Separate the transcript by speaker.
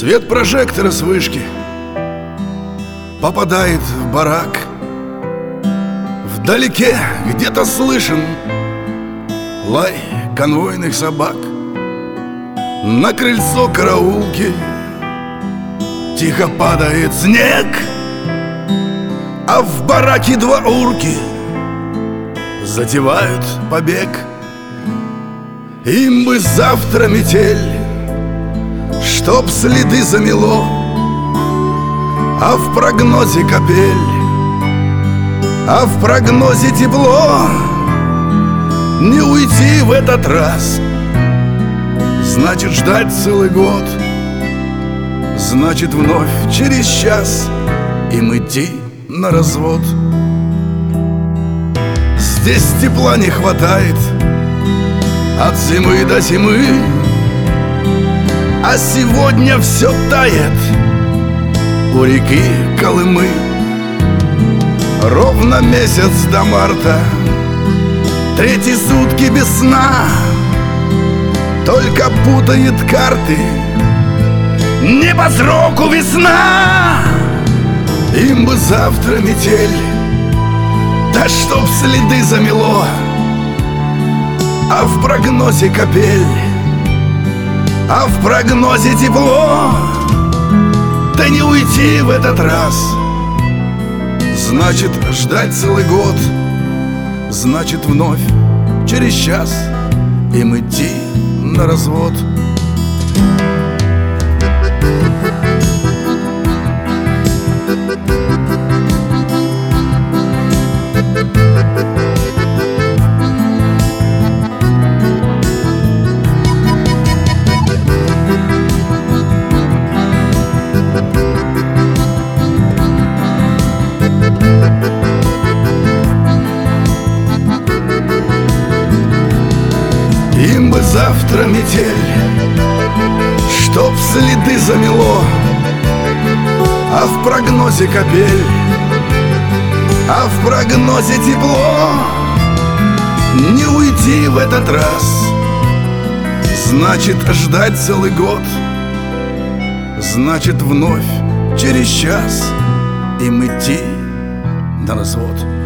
Speaker 1: Свет прожектора с вышки попадает в барак. Вдалеке где-то слышен лай конвойных собак. На крыльцо караулки тихо падает снег, а в бараке два урки затевают побег. Им бы завтра метель, чтоб следы замело, а в прогнозе капель, а в прогнозе тепло. Не уйти в этот раз значит ждать целый год, значит вновь через час им идти на развод. Здесь тепла не хватает от зимы до зимы, а сегодня все тает у реки Колымы. Ровно месяц до марта, третьи сутки без сна, только путает карты не по сроку весна. Им бы завтра метель, да чтоб следы замело, а в прогнозе капель, а в прогнозе тепло. Да не уйти в этот раз значит ждать целый год, значит вновь через час им идти на развод. Им бы завтра метель, чтоб следы замело, а в прогнозе капель, а в прогнозе тепло. Не уйти в этот раз значит ждать целый год, значит вновь через час им идти на развод.